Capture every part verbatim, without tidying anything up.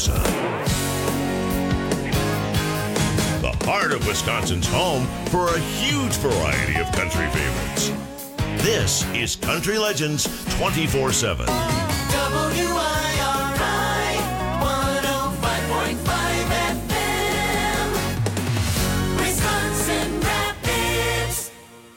Tuscaloosa. The heart of Wisconsin's home for a huge variety of country favorites. This is Country Legends twenty-four seven. W I R I one oh five point five F M, Wisconsin Rapids.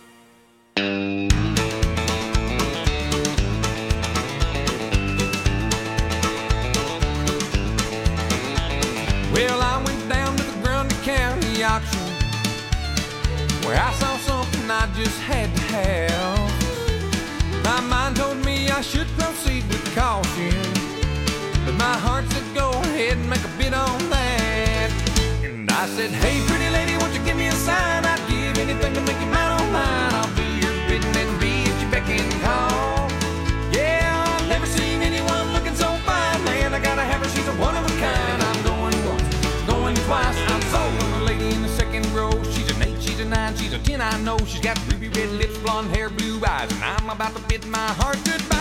Well, I went down to the Grundy County auction where I saw something I just had to have. My mind told me I should proceed with caution, but my heart said go ahead and make a bid on that. And I said, hey, pretty lady, won't you give me a sign? I'd give anything to make you mine on mine. I'll do your bidding and be at your beck and call. Yeah, I've never seen anyone looking so fine, man. I gotta have her, she's a one of a kind. I'm going once, going twice. I'm sold on the lady in the second row. She's an eight, she's a nine, she's a ten, I know. She's got ruby red lips, blonde hair, blue eyes, and I'm about to bid my heart goodbye.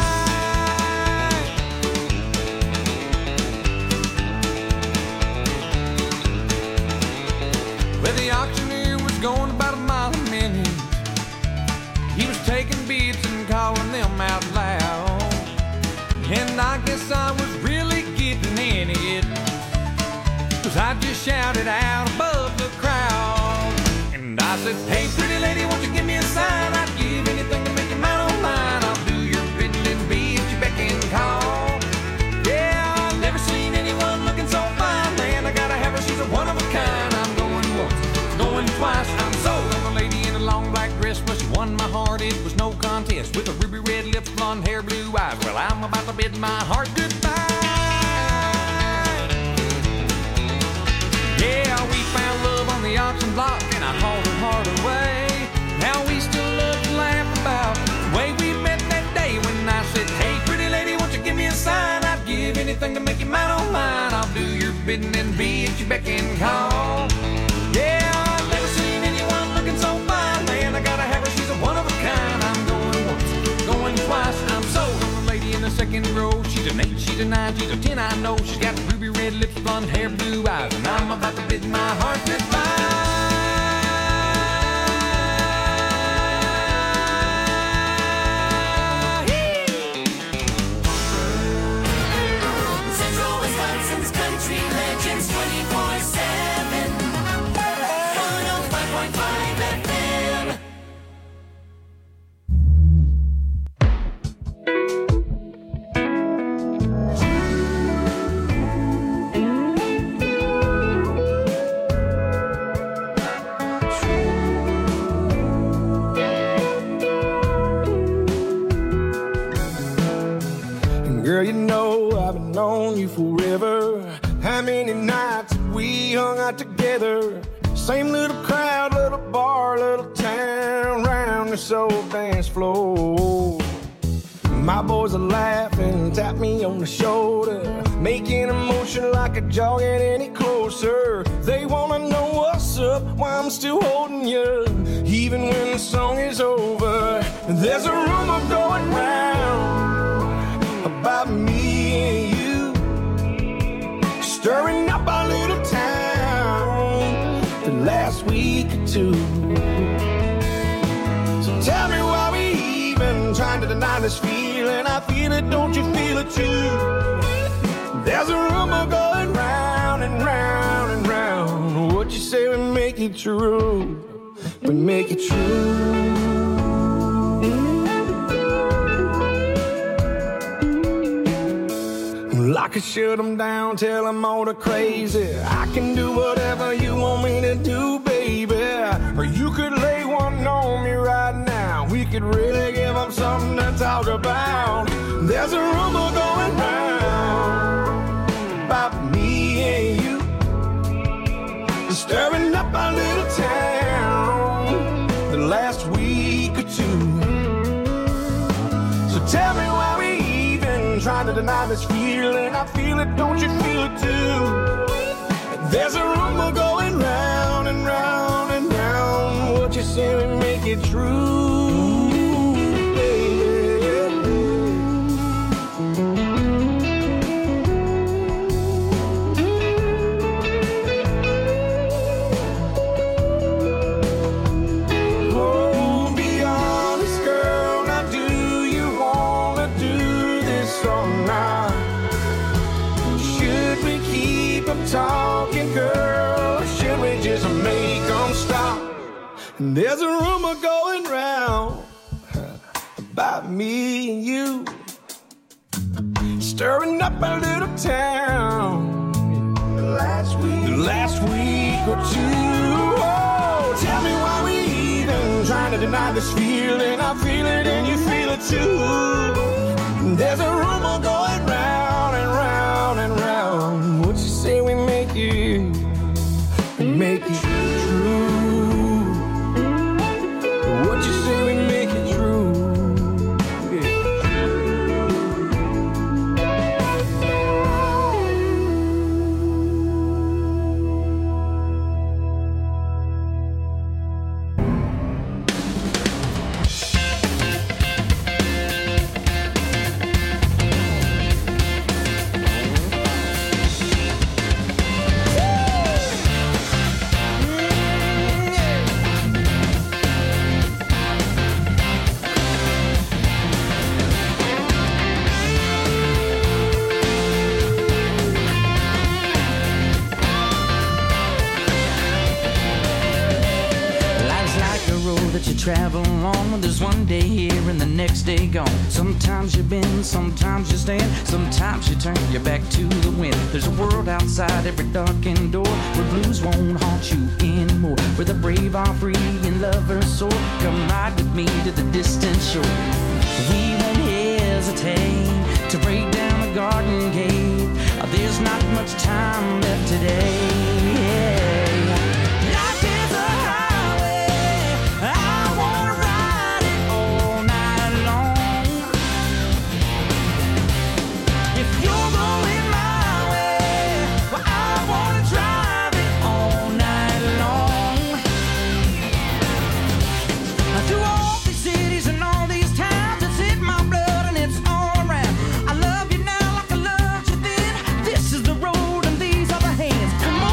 Well, the auctioneer was going about a mile a minute. He was taking bids and calling them out loud, and I guess I was really getting in it, 'cause I just shouted out above the crowd. And I said, hey, pretty lady, won't you give me a sign? I'd give anything to make you mine on mine. I'll do your bidding and be at your beck and call. Yeah, I've never seen anyone looking so fine, man. I gotta have her, she's a one of a kind. I'm going once, going twice. I'm sold on a lady in a long black dress, but she won my heart, it was no contest. With a ruby red lips, blonde hair, blue eyes. Well, I'm about to bid my heart goodbye. Yeah, we found love on the auction block, and I hauled her heart away. Now we still love to laugh about the way we met that day when I said, hey, pretty lady, won't you give me a sign? I'd give anything to make you mine on mine. I'll do your bidding and be at your beck and call. Yeah, I've never seen anyone looking so fine, man. I gotta have her, she's a one of a kind. I'm going once, going twice. I'm sold on the lady in the second row. She's an eight, she's a nine, she's a ten, I know. She's got ruby red lips, blonde hair, blue eyes, and I'm about to bid my heart goodbye. Central Wisconsin's Country Legends twenty-four seven, one oh five point five F M. Girl, you know I've been on you forever. How many nights have we hung out together? Same little crowd, little bar, little town, round this old dance floor. My boys are laughing, tap me on the shoulder, making a motion like a jaw get any closer. They wanna know what's up, why I'm still holding you, even when the song is over. There's a rumor going round about me and you, stirring up our little town the last week or two. So tell me why we even trying to deny this feeling. I feel it, don't you feel it too? There's a rumor going round and round and round. What you say we make it true, we make it true. I could shut them down, tell them all the crazy. I can do whatever you want me to do, baby. Or you could lay one on me right now. We could really give them something to talk about. There's a rumor going round about me and you, stirring up our little town the last week or two. So tell me why we trying to deny this feeling. I feel it, don't you feel it too? There's a rumor going round and round and round. What you say we make it true, baby. There's a rumor going round about me and you, stirring up a little town the last week, the last week or two. Oh, tell me why we even trying to deny this feeling. I feel it and you feel it too. There's a rumor going round and round and round. What you say we make it, make it true? What you say we make it true? Travel on, there's one day here and the next day gone. Sometimes you bend, sometimes you stand, sometimes you turn your back to the wind. There's a world outside every darkened door where blues won't haunt you anymore, where the brave are free and lovers soar. Come ride with me to the distant shore. We won't hesitate to break down a garden gate. There's not much time left today. Come on.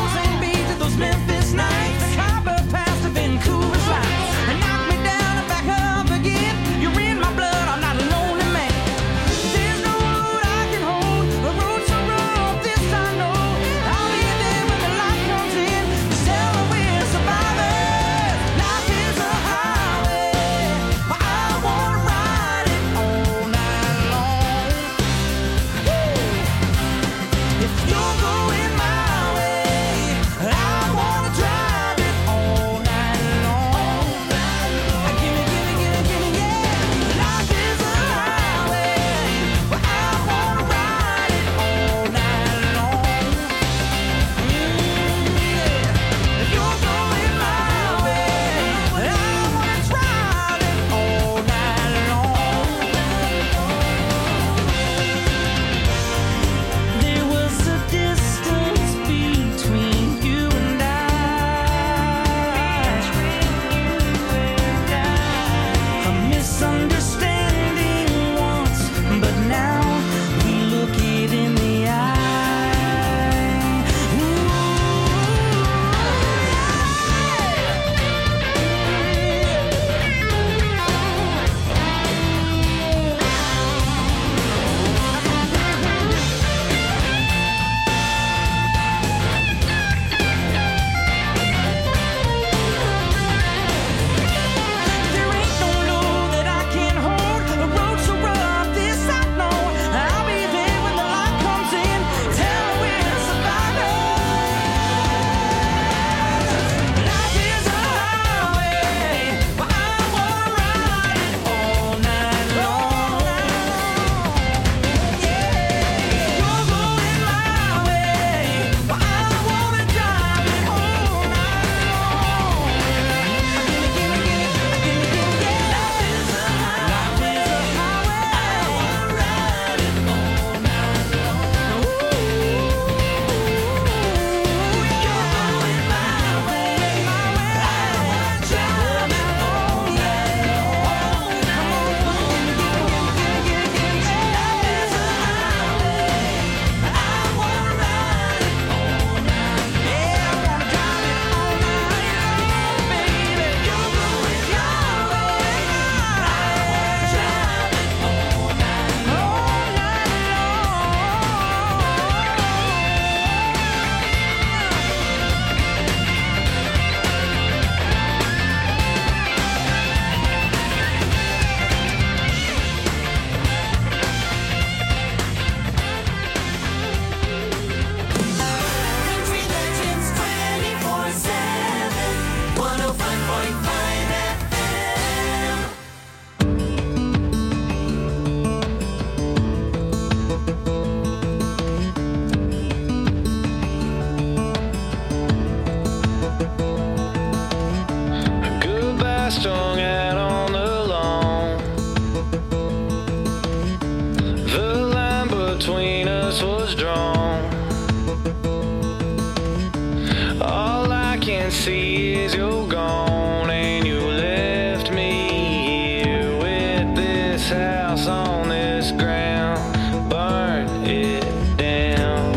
years you're gone and you left me here with this house on this ground. Burn it down.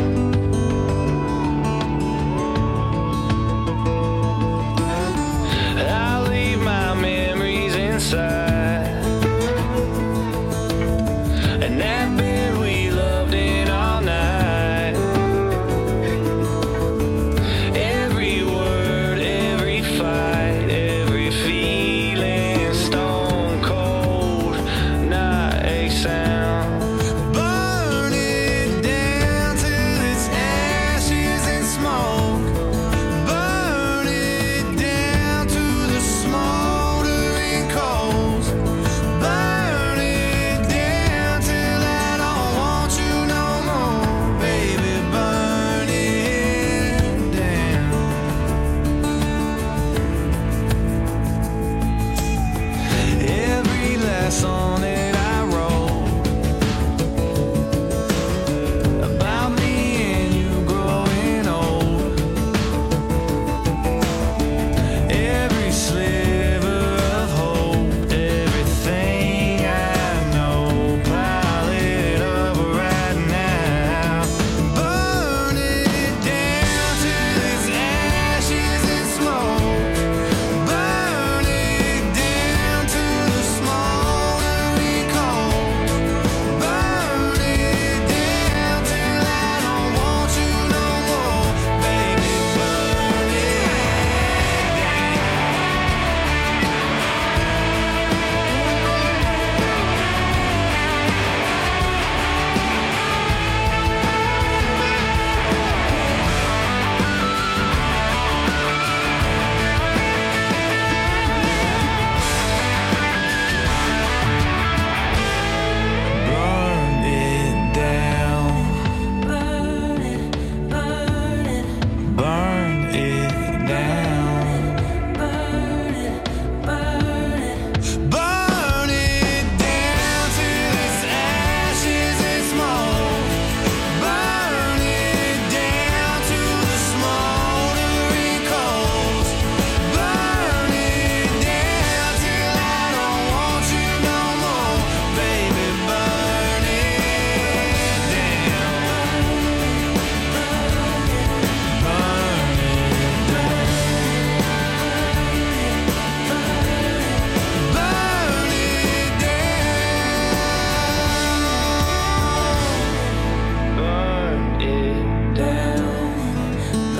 I'll leave my memories inside, and that bed we loved in all night. Every word, every fight, every feeling, stone cold, not a sound. Burn it down till it's ashes and smoke. Burn it down to the smoldering coals. Burn it down till I don't want you no more, baby. Burn it down. Every last song that I wrote about me and you growing old, every sliver of hope, everything I know, pile it up right now. Burn it down till it's ashes and smoke. Burn it down to the smoldering coals. Burn it down till I don't want you no more, baby. Burn it Burn it down. Burn it, burn it. Burn it down. Burn it, burn it. Burn it down till it's ashes and smoke. Burn it down to the smoldering coals. Burn it down till I don't want you no more, baby. Burn it down. Burn it down. Burn it down. Burn it down.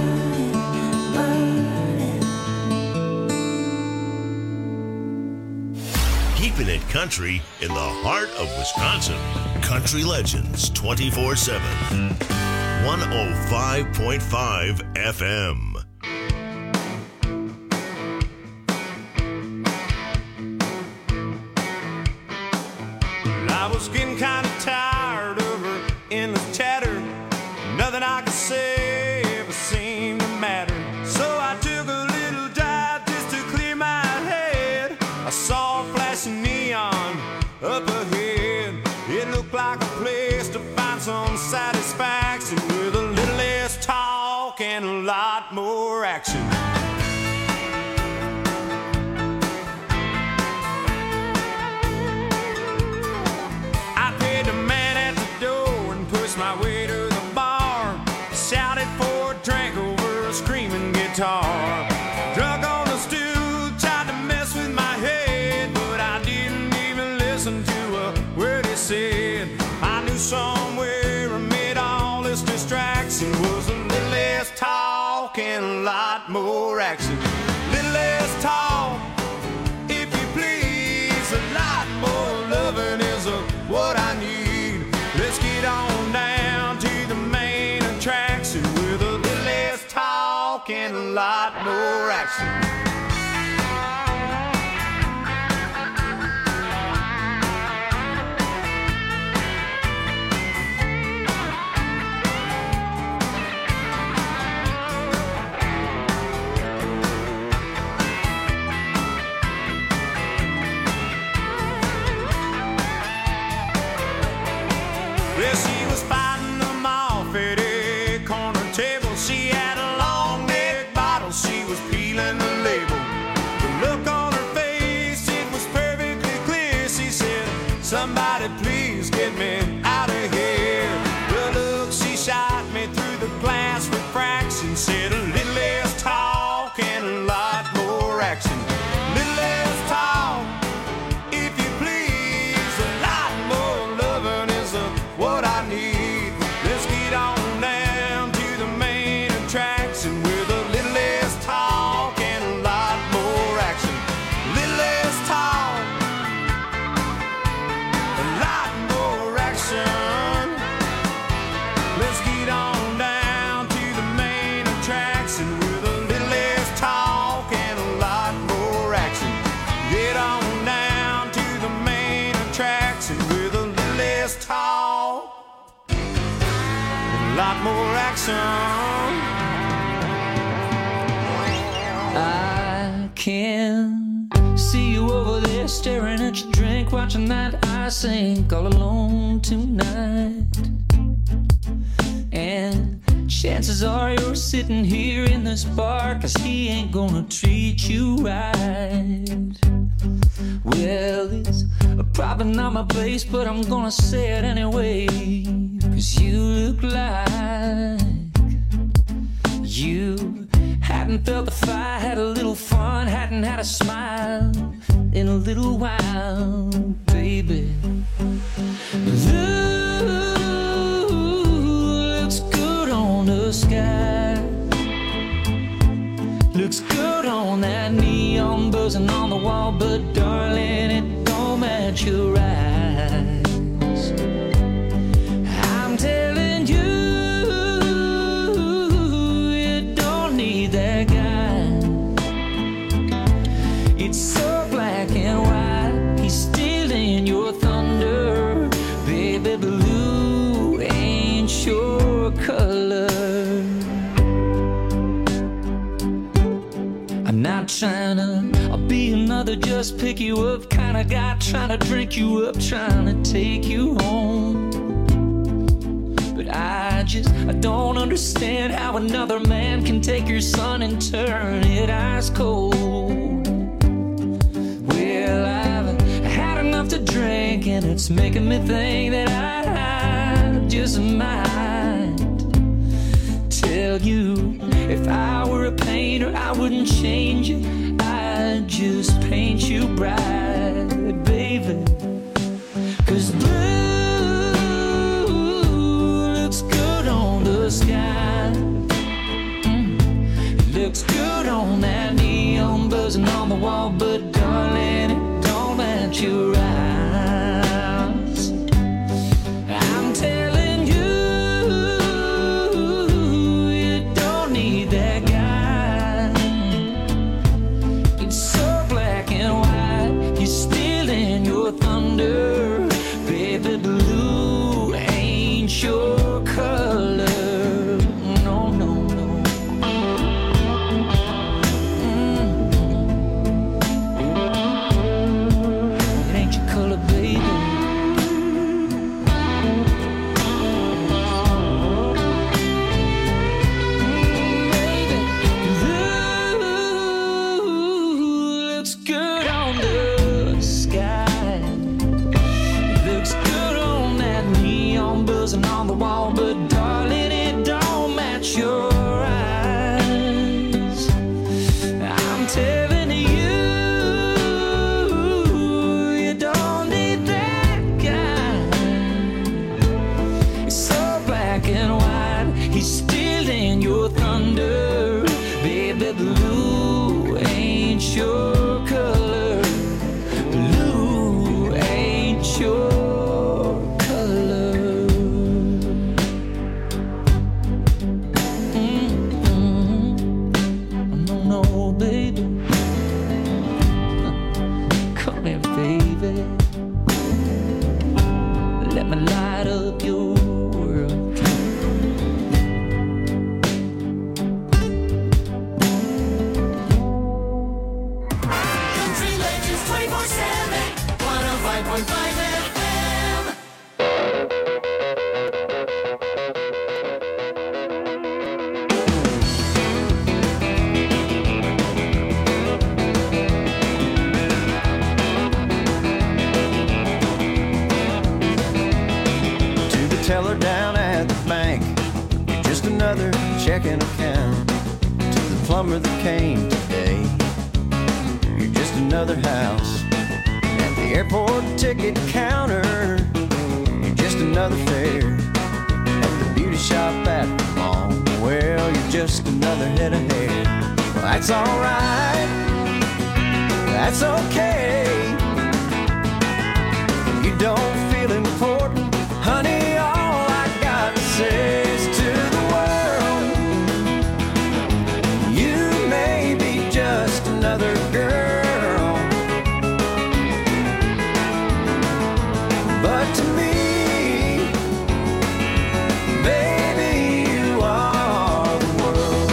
Keeping it country in the heart of Wisconsin. Country Legends twenty-four seven. one oh five point five F M. I was getting kind of tired of her endless chatter. Nothing I could say ever seemed to matter. So I took a little drive just to clear my head. I saw a flashing neon up ahead. It looked like a place to find some satisfaction with a little less talk and a lot more action. I paid the man at the door and pushed my way to the bar. Shouted for a drink over a screaming guitar. Drunk on the stool, tried to mess with my head, but I didn't even listen to a word he said. I knew somewhere amid all this distraction was a little less talk and a lot more action. Little less talk, if you please, a lot more loving is a, what I need. Let's get on down to the main attraction with a little less talk and a lot more action. peeling the label. The look on her face, it was perfectly clear. She said, somebody please get me out of here. The look she shot me through the glass refraction said a little less talk and a lot more action. Little less talk, if you please. A lot more loving is uh, what I need. Let's get on down to the main attraction with a little less talk and a lot more action. Little less talk, a lot more action. Let's get on down to the main attraction with a little less talk and a lot more action. Get on down to the main attraction with a little less talk, a lot more action. I can see you over there staring at your drink, watching that I sink all alone tonight. And chances are you're sitting here in this bar, 'cause he ain't gonna treat you right. Well, it's probably not my place, but I'm gonna say it anyway, 'cause you look like you hadn't felt the fire, had a little fun, hadn't had a smile in a little while, baby. Ooh, looks good on the sky, looks good on that neon buzzing on the wall, but darling, it don't match your eyes. I'm telling you, you don't need that guy. It's so black and white, he's stealing your thunder. Baby blue ain't your color. I'm not trying to I'll be another just pick you up kind of guy, trying to drink you up, trying to take you home. But I just, I don't understand how another man can take your sun and turn it ice cold. Well, I've had enough to drink, and it's making me think that I just might tell you, if I were a painter, I wouldn't change it, I'd just paint you bright, baby. 'Cause blue looks good on the sky, mm. It looks good on that neon buzzing on the wall, but darling, it don't match your eyes. I'm telling you, you don't need that guy. It's so black and white, he's stealing your thunder. Baby blue ain't your color. No, no, no. Mm. It ain't your color, baby. Baby, blue looks good on the sky, looks good on that neon buzzing on the wall, but darling, it don't match your eyes. I'm telling you, you don't need that guy. It's so black and white, he's stealing your thunder. Baby blue ain't your color. Blue ain't your color. Mm-hmm. No, no, baby. Come here, baby. Let me light up your world. Country Legends twenty-four seven, one oh five point five F M. taking account to the plumber that came today. You're just another house at the airport ticket counter. You're just another fare at the beauty shop at the mall. Well, you're just another head of hair. Well, that's alright, that's okay. If you don't feel important, honey, all I got to say is to the world, you may be just another girl, but to me, baby, you are the world.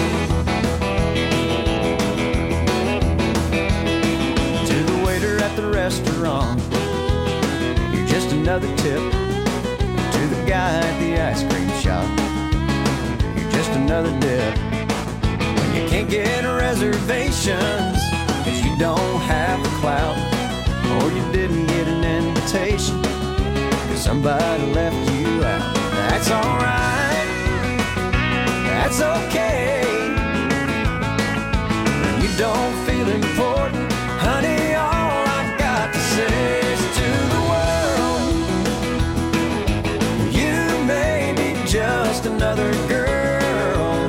To the waiter at the restaurant, you're just another tip. To the guy at the ice cream shop, you're just another dip. When you can't get reservations, cause you don't have the clout, or you didn't get an invitation, cause somebody left you out. That's alright, that's okay. When you don't feel important, honey, all I got to say is to the world, you may be just another girl,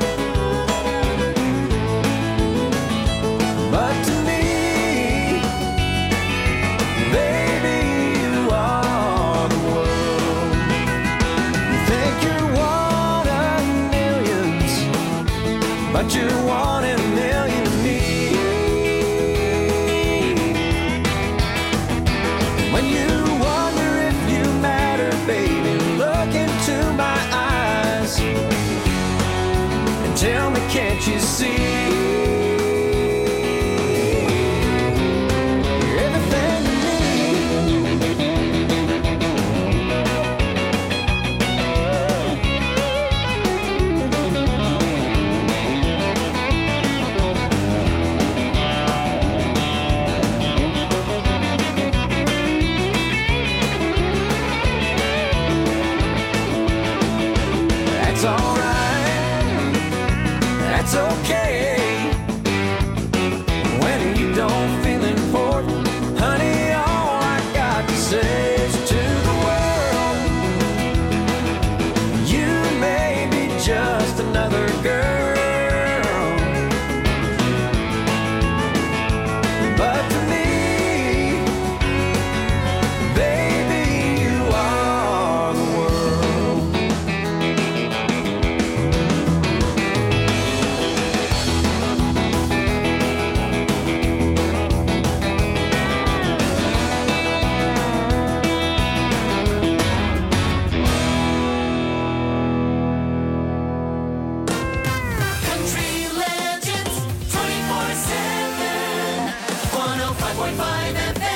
but to me, baby, you are the world. You think you're one of millions, but you're one in a million to me. When you wonder if you matter, baby, look into my eyes and tell me, can't you see? You're everything to me. That's alright, that's okay. When you don't feel important, honey, all I got to say is to the world, you may be just another girl, but to me, baby, you are the world. Country Legends twenty-four seven, one oh five point five F M.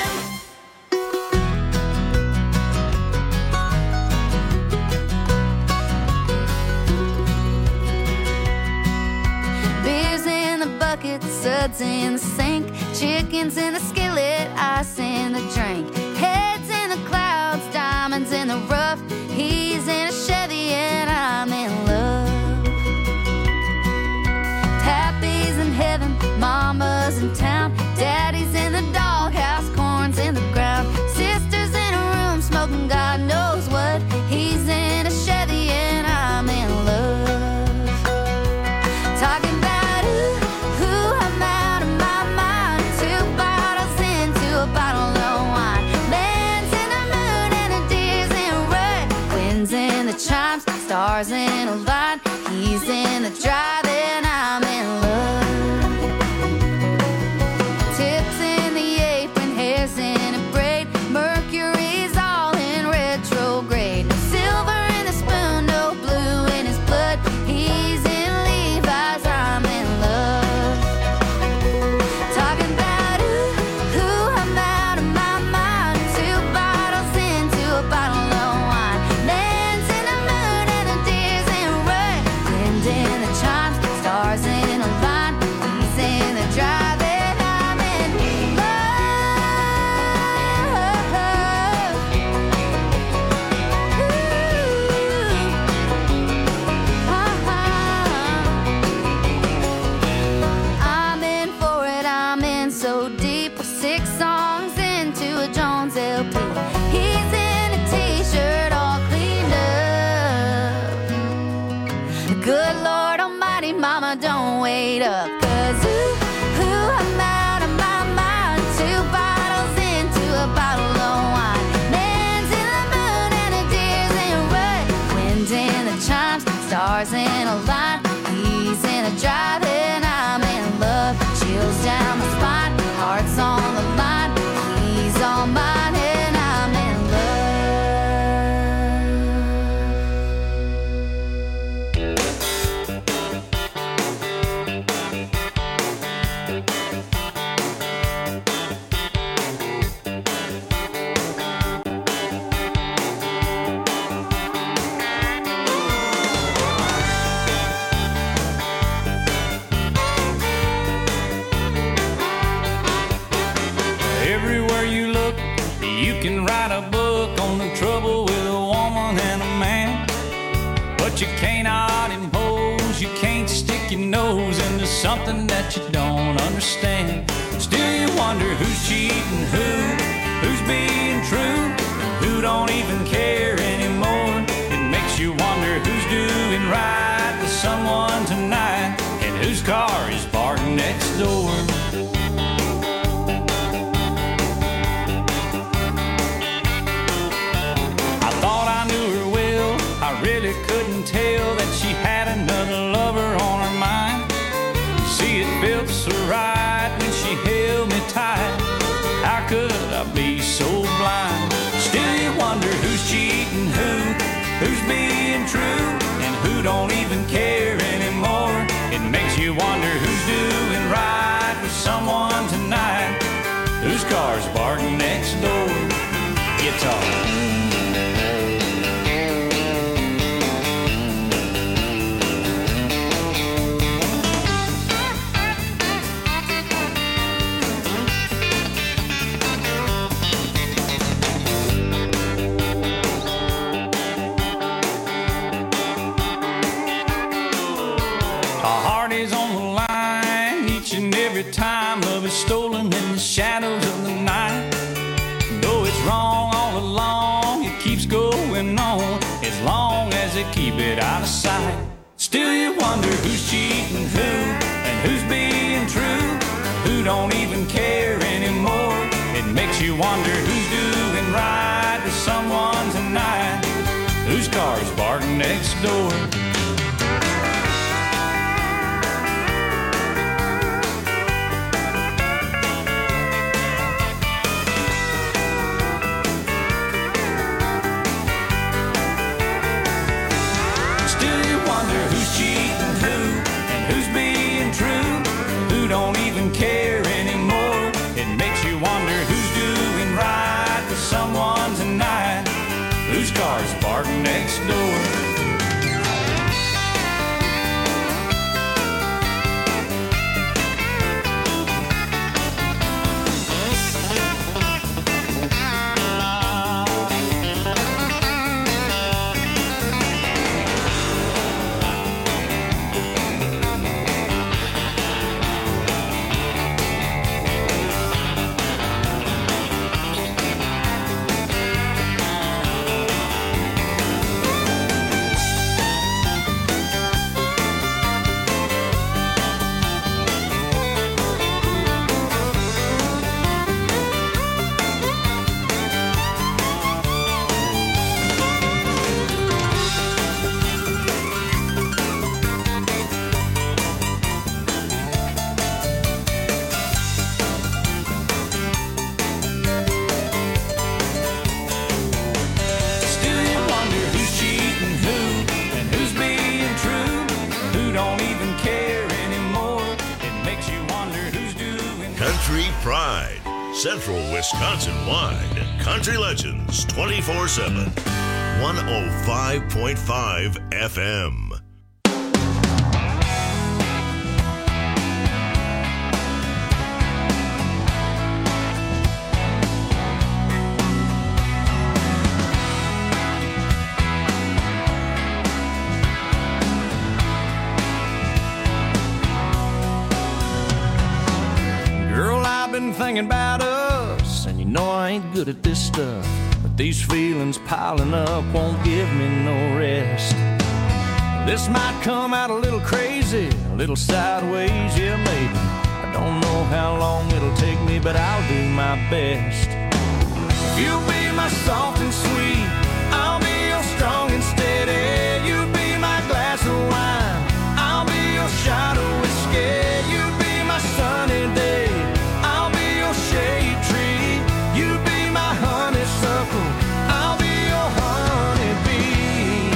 Beers in the bucket, suds in the sink, chickens in the skillet, ice in the drink, heads in the clouds, diamonds in the rough. He's in a Chevy and I'm in love. Pappy's in heaven, mama's in town, daddy's in the doghouse, corn's in the ground, sister's in a room smoking God knows what. He's in a Chevy and I'm in love. Talking about ooh, ooh, I'm out of my mind. Two bottles into a bottle of wine. Man's in the moon and the deer's in red. Winds in the chimes, stars in a line. He's in the drive and I'm in love. Tips in the apron, hair's in a braid. Mercury's all in retrograde. No silver in the spoon, no blue in his blood. He's in Levi's, I'm in love. Talking about ooh, ooh, I'm out of my mind. Two bottles into a bottle of wine. Man's in the moon and the deer's in red. Wind in the chimes, in so deep. We're six songs into a Jones L P. He's in a t-shirt all cleaned up. Good Lord Almighty, mama, don't wait up. Cause ooh, ooh, I'm out of my mind. Two bottles into a bottle of wine. Man's in the moon and the deer's in a rut. Wind in the chimes, stars in a line. He's in a drive and I'm in love. Chills down the spine, heart's on the line. He's on mine and I'm in Everywhere you look, you can write a book on the trouble with a woman and a man. But you cannot impose, you can't stick your nose into something that you don't understand. Still you wonder who's cheating who, who's being true, who don't even care anymore. It makes you wonder who's doing right with someone tonight, and whose car is parked next door. I really couldn't tell that she had another lover on her mind. You see, it felt so right when she held me tight. How could I be so blind? Still you wonder who's cheating who, who's being true, and who don't even care anymore. It makes you wonder who's doing right with someone tonight, whose car's parked next door. Guitar. Every time love is stolen in the shadows of the night. Though it's wrong all along, it keeps going on as long as they keep it out of sight. Still you wonder who's cheating who, and who's being true, who don't even care anymore. It makes you wonder who's doing right with someone tonight, whose car's parked next door. Don't even care anymore. It makes you wonder who's doing right with someone tonight, whose car's parked next door. Country Pride, Central Wisconsin-wide. Country Legends twenty-four seven. one oh five point five F M. Girl, I been thinking about us, and you know I ain't good at this stuff, but these feelings piling up won't give me no rest. This might come out a little crazy, a little sideways, yeah maybe. I don't know how long it'll take me, but I'll do my best. You'll be my soft and sweet, I'll be your strong and steady. You'll be my glass of wine, I'll be your shot of whiskey. You'll be my sunny day, I'll be your shade tree. You'll be my honeysuckle, I'll be your honeybee.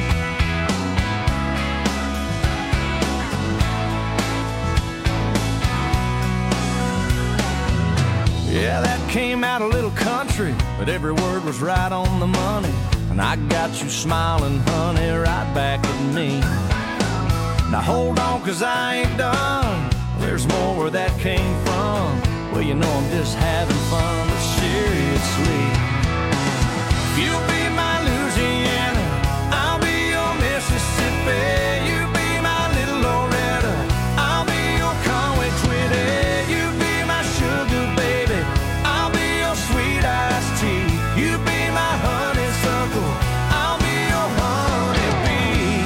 Yeah, that came out a little country, but every word was right on the money. And I got you smiling, honey, right back at me. Now hold on, cause I ain't done. There's more where that came from. Well, you know I'm just having fun, but seriously. You'll be my Louisiana, I'll be your Mississippi. You'll be my little Loretta, I'll be your Conway Twitty. You'll be my sugar baby, I'll be your sweet iced tea. You'll be my honeysuckle, I'll be your honeybee.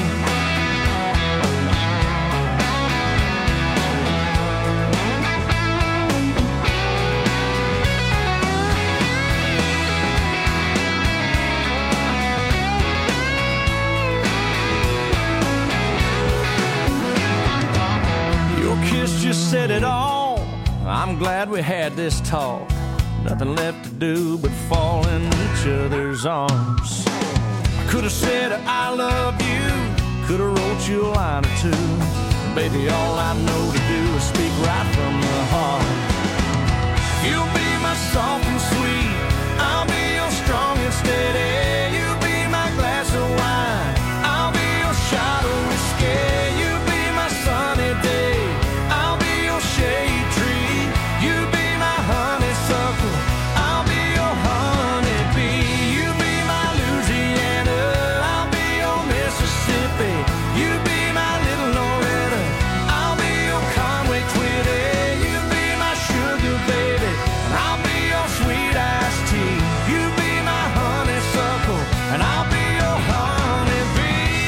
Your kiss just said it all. I'm glad we had this talk. Nothing left to do but fall in each other's arms. I could have said I love you, could have wrote you a line or two. Baby, all I know to do is speak right from the heart. You'll be my soft and sweet, I'll be your strong and steady. You'll be my glass of wine, I'll be your shot of whiskey. You'll be my sunny day, I'll be your shade tree. You'll be my honeysuckle, I'll be your honeybee. You'll be my Louisiana, I'll be your Mississippi. You'll be my little Loretta, I'll be your Conway Twitty. You'll be my sugar baby, and I'll be your sweet iced tea. You'll be my honeysuckle, and I'll be your honeybee.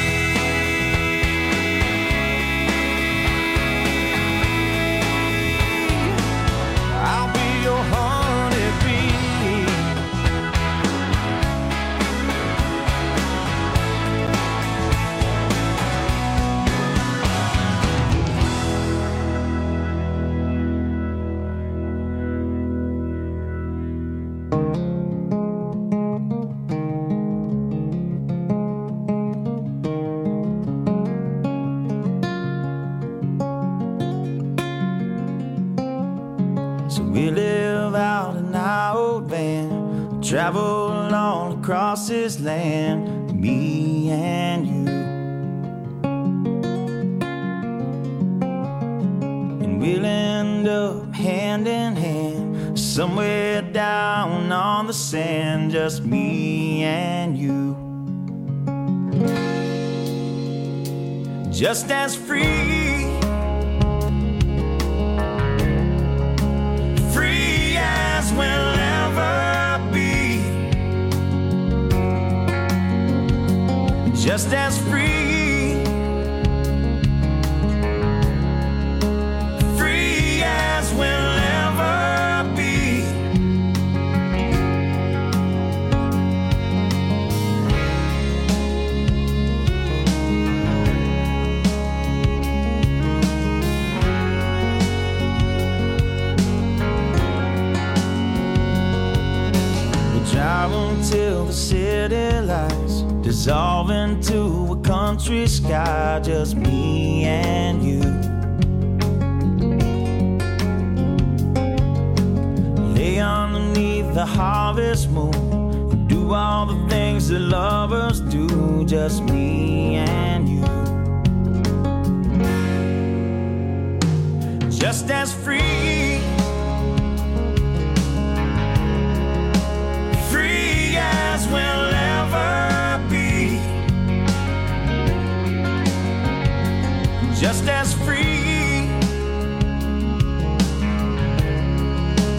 I'll be your honeybee. So we live out in our old van, travel all across this land, me and you. And we'll end up hand in hand, somewhere down on the sand, just me and you. Just as free, free as we'll ever be. Just as free, free as we'll ever be. Drive until the city lights dissolve into a country sky, just me and you. Lay underneath the harvest moon and do all the things that lovers do, just me and you. Just as free, free as we'll ever be. Just as free,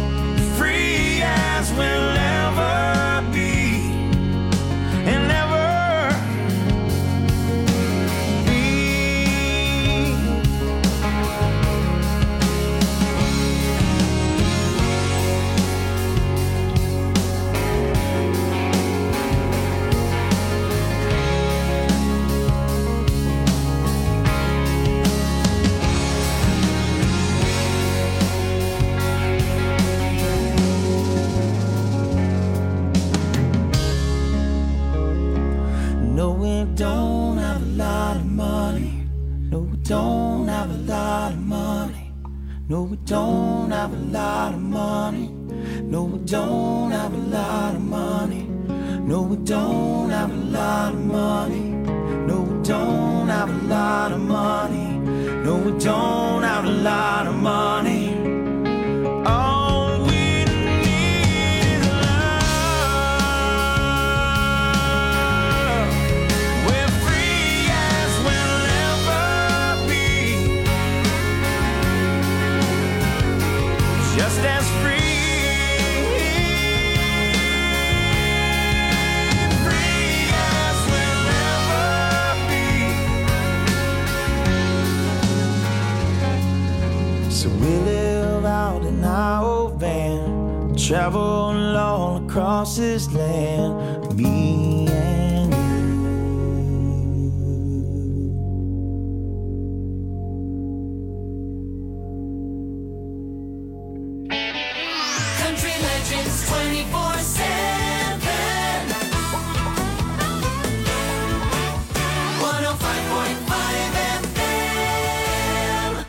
don't have a lot of money. No, we don't have a lot of money. No, we don't have a lot of money. No, we don't have a lot of money. No, we don't have a lot of money. All we need is love. We're free as we'll ever be. Just as free. We live out in our old van, travel all across this land, me and you. Country Legends twenty-four seven. one oh five point five F M.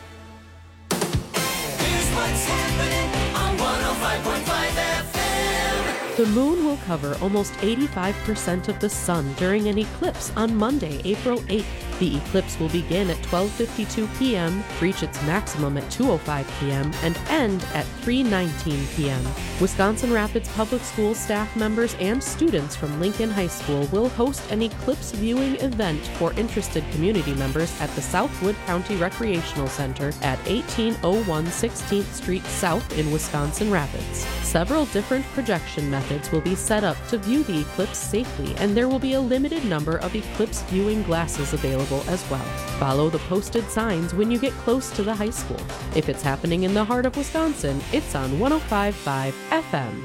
What's happening on one oh five point five F M? The moon will cover almost eighty-five percent of the sun during an eclipse on Monday, April eighth. The eclipse will begin at twelve fifty-two p.m., reach its maximum at two oh five p.m., and end at three nineteen p.m. Wisconsin Rapids Public School staff members and students from Lincoln High School will host an eclipse viewing event for interested community members at the Southwood County Recreational Center at eighteen oh one sixteenth Street South in Wisconsin Rapids. Several different projection methods will be set up to view the eclipse safely, and there will be a limited number of eclipse viewing glasses available as well. Follow the posted signs when you get close to the high school. If it's happening in the heart of Wisconsin, it's on one oh five point five F M.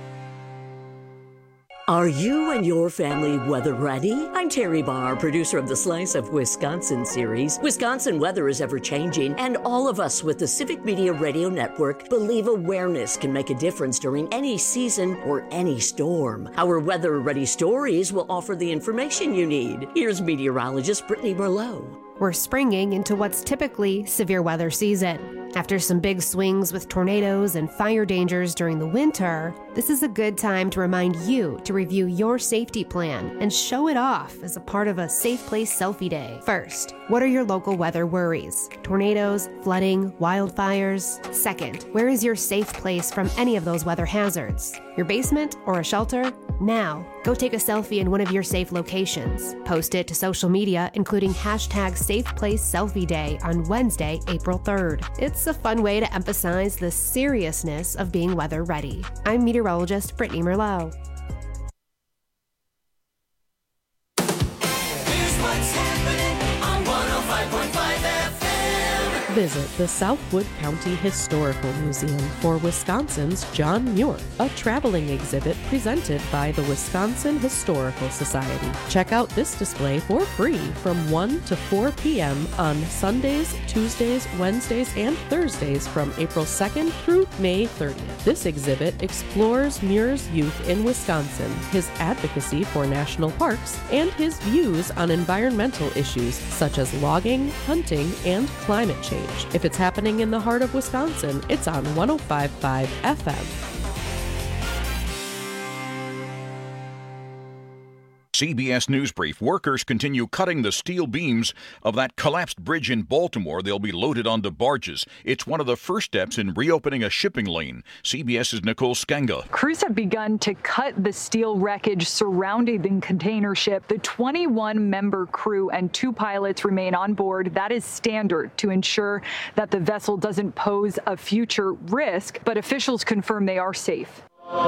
Are you and your family weather ready? I'm Terry Barr, producer of the Slice of Wisconsin series. Wisconsin weather is ever-changing, and all of us with the Civic Media Radio Network believe awareness can make a difference during any season or any storm. Our Weather Ready stories will offer the information you need. Here's meteorologist Brittany Merlot. We're springing into what's typically severe weather season. After some big swings with tornadoes and fire dangers during the winter, this is a good time to remind you to review your safety plan and show it off as a part of a Safe Place Selfie Day. First, what are your local weather worries? Tornadoes, flooding, wildfires? Second, where is your safe place from any of those weather hazards? Your basement or a shelter? Now, go take a selfie in one of your safe locations. Post it to social media, including hashtag Safe Place Selfie Day on Wednesday, April third. It's a fun way to emphasize the seriousness of being weather ready. I'm meteorologist Brittany Merlot. Here's what's happening on one oh five point five F M. Visit the Southwood County Historical Museum for Wisconsin's John Muir, a traveling exhibit presented by the Wisconsin Historical Society. Check out this display for free from one to four p.m. on Sundays, Tuesdays, Wednesdays, and Thursdays from April second through May thirtieth. This exhibit explores Muir's youth in Wisconsin, his advocacy for national parks, and his views on environmental issues such as logging, hunting, and climate change. If it's happening in the heart of Wisconsin, it's on one oh five point five F M. C B S News Brief. Workers continue cutting the steel beams of that collapsed bridge in Baltimore. They'll be loaded onto barges. It's one of the first steps in reopening a shipping lane. CBS's Nicole Skenga. Crews have begun to cut the steel wreckage surrounding the container ship. The twenty-one member crew and two pilots remain on board. That is standard to ensure that the vessel doesn't pose a future risk, but officials confirm they are safe.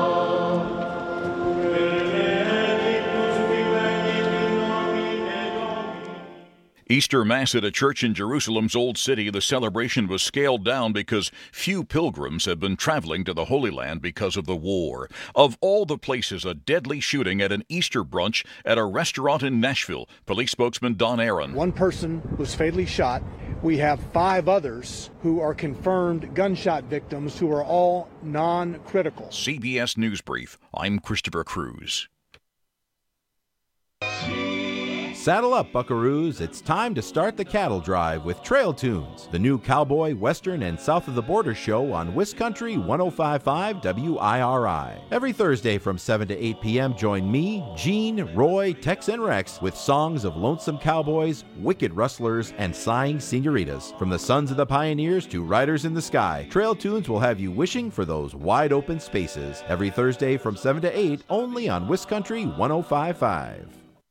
Easter Mass at a church in Jerusalem's Old City. The celebration was scaled down because few pilgrims have been traveling to the Holy Land because of the war. Of all the places, a deadly shooting at an Easter brunch at a restaurant in Nashville. Police spokesman Don Aaron. One person was fatally shot. We have five others who are confirmed gunshot victims who are all non-critical. C B S News Brief. I'm Christopher Cruz. Saddle up, buckaroos. It's time to start the cattle drive with Trail Tunes, the new cowboy, western, and south of the border show on Wiscountry one oh five point five W I R I. Every Thursday from seven to eight p.m., join me, Gene, Roy, Tex, and Rex with songs of lonesome cowboys, wicked rustlers, and sighing senoritas. From the sons of the pioneers to riders in the sky, Trail Tunes will have you wishing for those wide open spaces. Every Thursday from seven to eight, only on Wiscountry one oh five point five.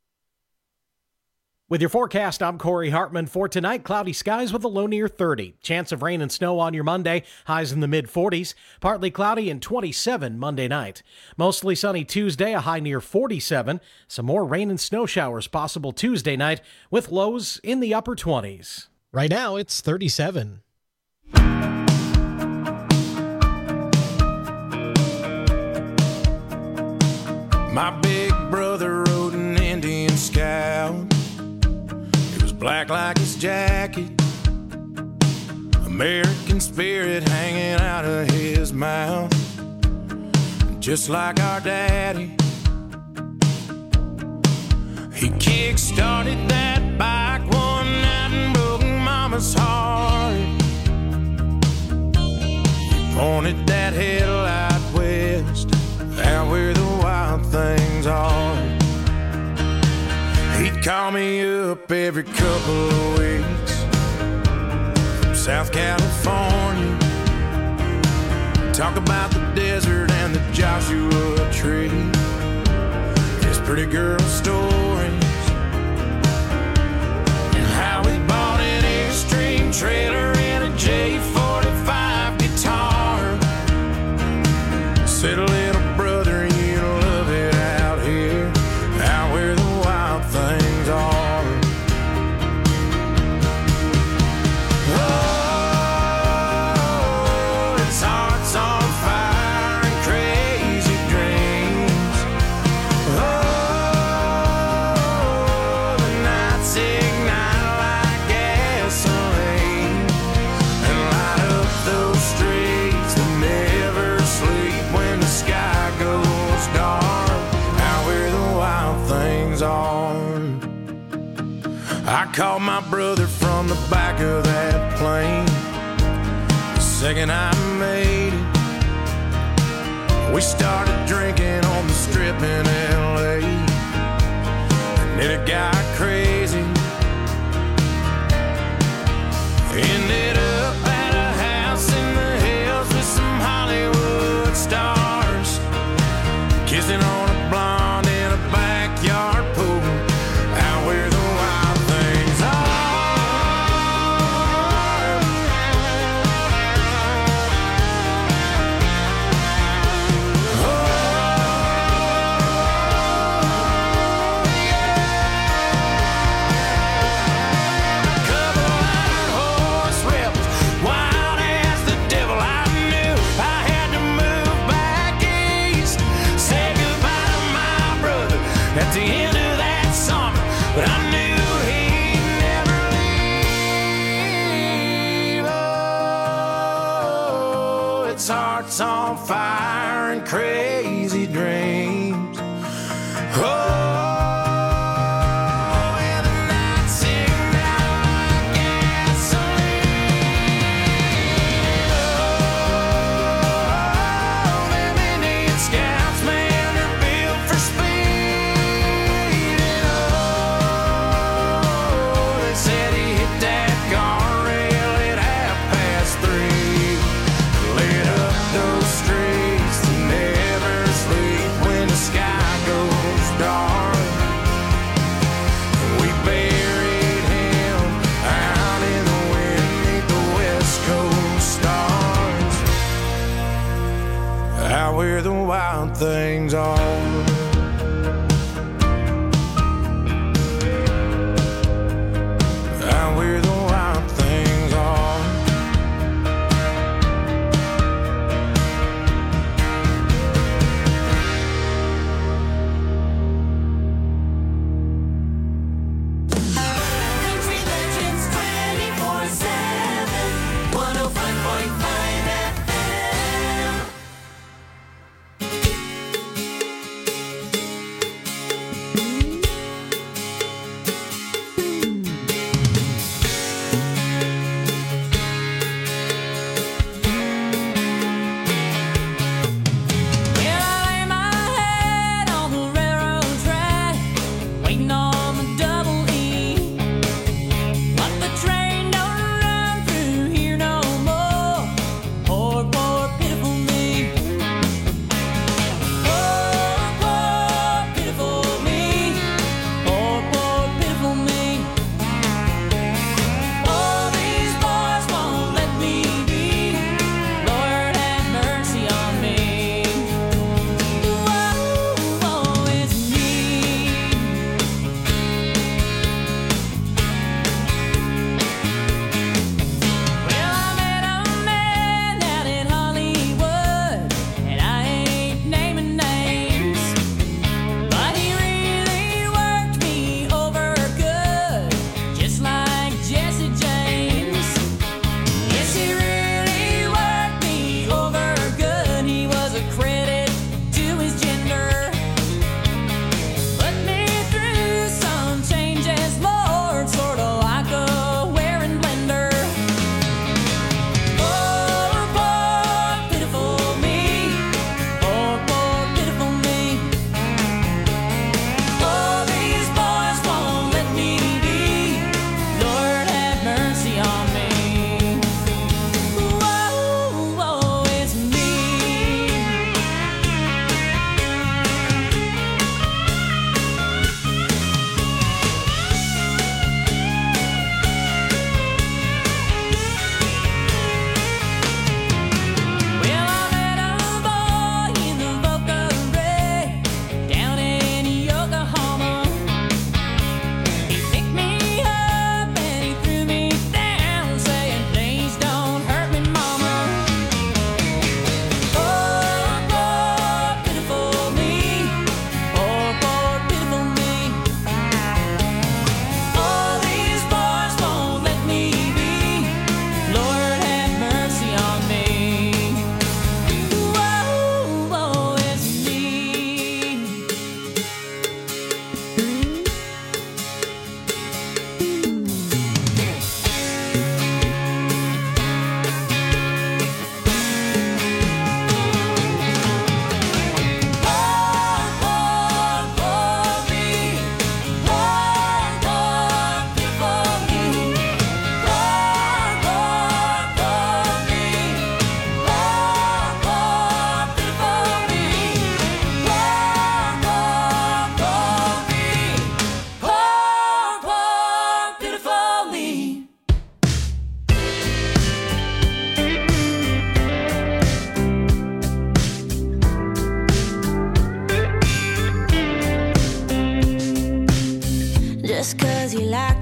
With your forecast, I'm Corey Hartman. For tonight, cloudy skies with a low near thirty. Chance of rain and snow on your Monday, highs in the mid forties. Partly cloudy and twenty-seven Monday night. Mostly sunny Tuesday, a high near forty-seven. Some more rain and snow showers possible Tuesday night with lows in the upper twenties. Right now, it's thirty-seven. My big brother rode an Indian Scout. Black like his jacket, American spirit hanging out of his mouth, just like our daddy. He kick-started that bike one night and broke Mama's heart. He pointed that headlight west, out where the wild things are. He'd call me up every couple of weeks from South California, talk about the desert and the Joshua Tree, his pretty girl stories, and how he bought an Extreme trailer and a J forty-five guitar. Said, little brother, you love it out here, out where the wild things are. Oh, his heart's on fire and crazy dreams. Oh, the nights ignite like gasoline and light up those streets that never sleep when the sky goes dark, out where the wild things are. I called my brother from the back of that plane the second I made it. We started drinking on the strip in L A, and then it got crazy. Ended up at a house in the hills with some Hollywood stars, kissing on a blonde in a backyard pool, out where the wild things are. Oh, yeah. A couple hundred horse rebels, wild as the devil. I knew I had to move back east, say goodbye to my brother at the end of that summer, but I knew he'd never leave. Oh, its heart's on fire and crazy dreams. Oh, and the nights ignite like gasoline. Oh, them Indian Scouts, man, they're built for speed. And oh, they said he hit that guardrail at half past three, lit up those streets that never sleep when the sky goes dark. We buried him out in the wind 'neath the West Coast stars, out where the wild things are. Out where the wild things are. Country Legends twenty-four seven, one oh five point five F M.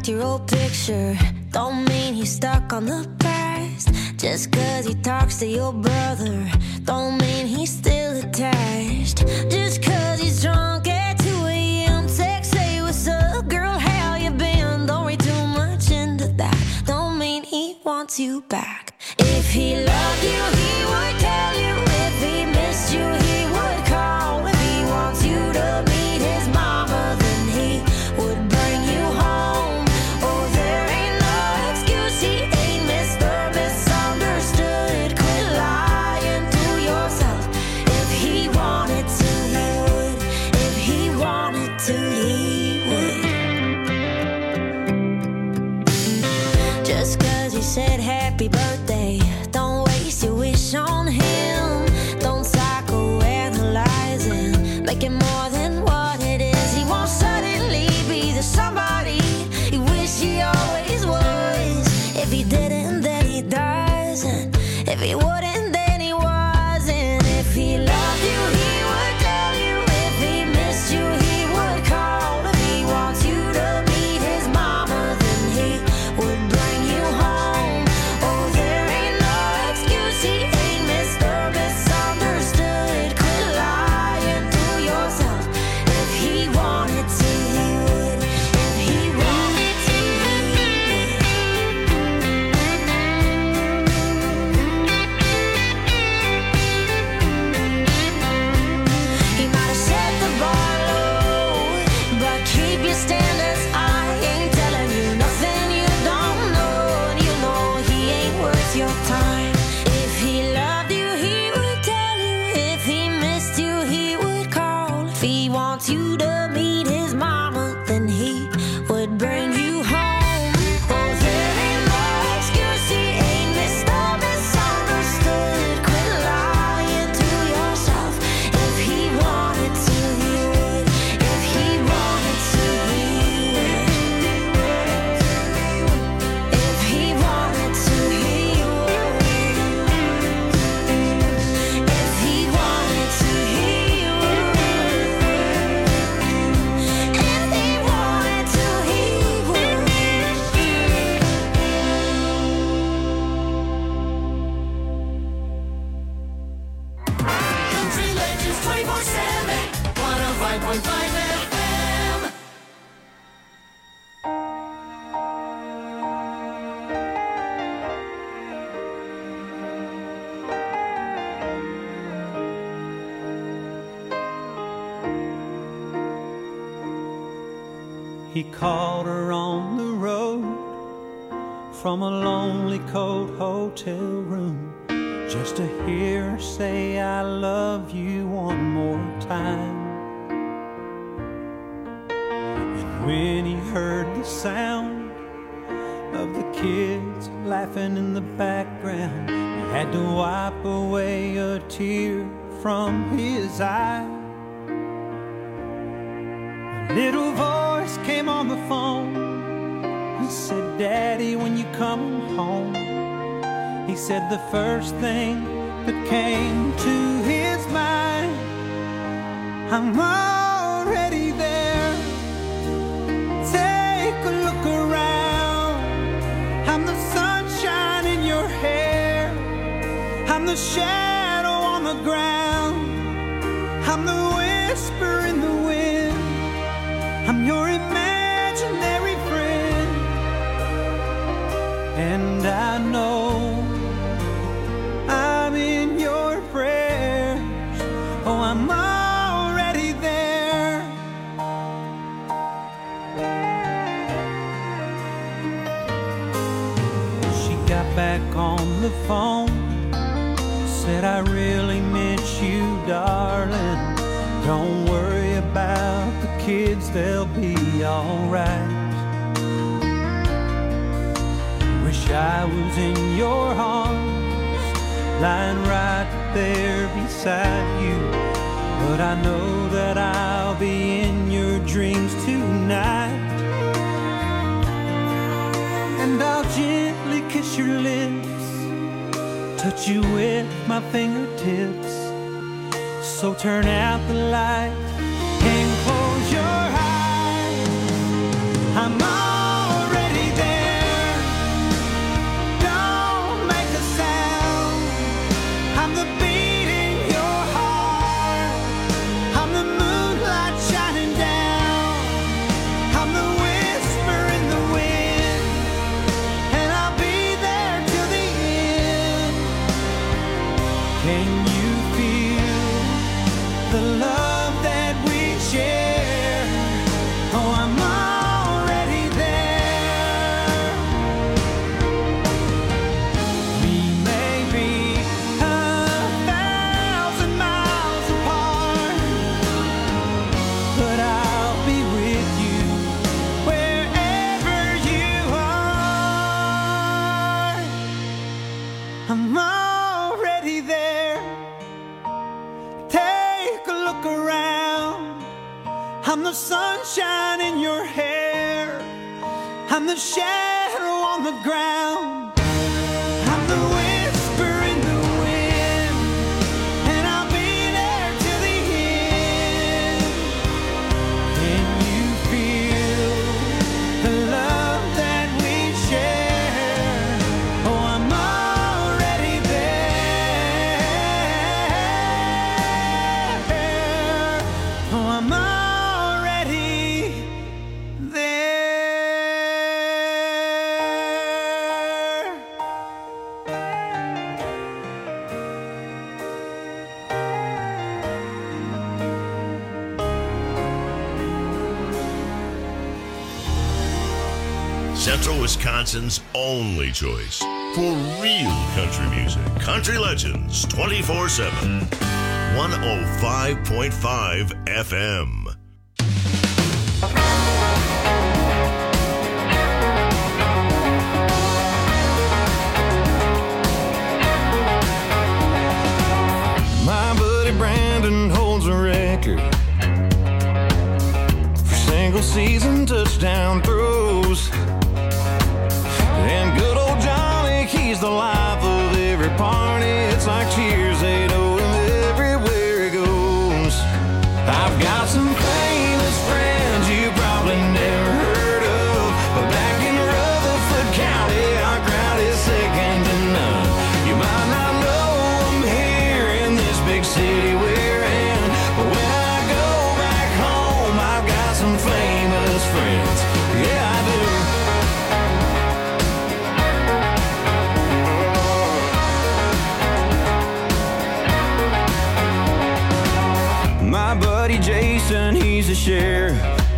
liked your old picture don't mean he's stuck on the past. Just cause he talks to your brother don't mean he's still attached. Just cause he's drunk at two a.m. text, say what's up girl, how you been? Don't read too much into that, don't mean he wants you back. If he loved you he would tell you, if he missed you he would call, if he wants you to meet his mama then he would bring you home. Oh, there ain't no excuse, he ain't Mister Misunderstood. Quit lying to yourself. If he wanted to he would, if he wanted to he would. Just cause he said happy birthday don't waste your wish on him. Don't psychoanalyze him, make it more than what it is. He won't suddenly be the somebody he wish he always was. If he didn't then he doesn't, if he wouldn't then he wasn't. If he loved you he would tell you, if he missed you he would call, if he wants you to meet his mama then he would bring you home. Oh, there ain't no excuse, he ain't Mister Misunderstood. Quit lying to yourself. If he wanted to he would, if he wanted to he would. He might have set the bar low, but keep your standards high. Ain't telling you nothing you don't know, and you know he ain't worth your time. If he loved you he would tell you, if he missed you he would call, if he wants you to meet his mama then he would bring you home. Oh, there ain't no excuse, he ain't Mister Misunderstood. Quit lying to yourself. If he wanted to he would, if he wanted to he would, if he wanted to he would, if he wanted to he would, if he wanted to he would. Country Legends twenty-four seven, one oh five point five F M. He called her on the road from a lonely cold hotel room just to hear her say I love you one more time. And when he heard the sound of the kids laughing in the background, he had to wipe away a tear from his eye. A little voice came on the phone and said, Daddy, when you come home. He said the first thing that came to his mind, I'm already there. Take a look around. I'm the sunshine in your hair. I'm the shadow on the ground. I'm the whisper in the wind. I'm your imaginary friend. And I know I'm in your prayers. Oh, I'm already there. She got back on the phone, said I really miss you, darling. Don't worry about the kids, they'll be alright. Wish I was in your arms, lying right there beside you. But I know that I'll be in your dreams tonight. And I'll gently kiss your lips, touch you with my fingertips. So turn out the light and close your eyes. I'm already look around, I'm the sunshine in your hair, I'm the shadow on the ground, I'm the whisper in the wind, and I'll be there till the end. Can you feel the love that we share? Oh, I'm already there. Oh, I'm already there. Central Wisconsin's only choice for real country music. Country Legends twenty-four seven. one oh five point five F M. My buddy Brandon holds a record for single season touchdown throws. And good old Johnny, he's the life of every party. It's like cheers, they know him everywhere he goes. I've got some famous friends you probably never heard of, but back in Rutherford County, our crowd is second to none. You might not know them here in this big city we're in, but when I go back home, I've got some famous friends. Yeah, I do. My buddy Jason, he's a sheriff.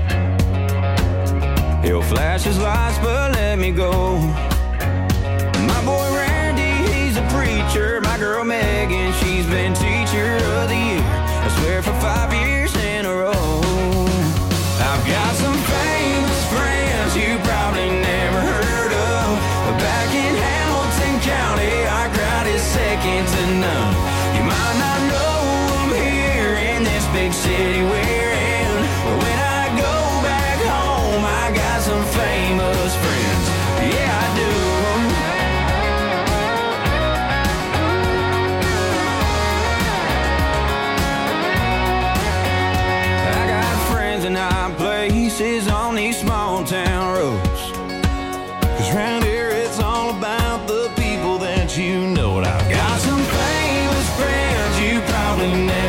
He'll flash his lights, but let me go. My boy Randy, he's a preacher. My girl Megan, she's been teacher of the year, I swear for five years in a row. I've got some famous friends you probably never heard of, but back in Hamilton County, our crowd is second to none. You might not know them here in this big city we're in, but when I go back home, I got some famous friends. Yeah, I do. I got friends in high places on these small town roads, 'cause round here it's all about the people that you know. And I've got some famous friends you probably never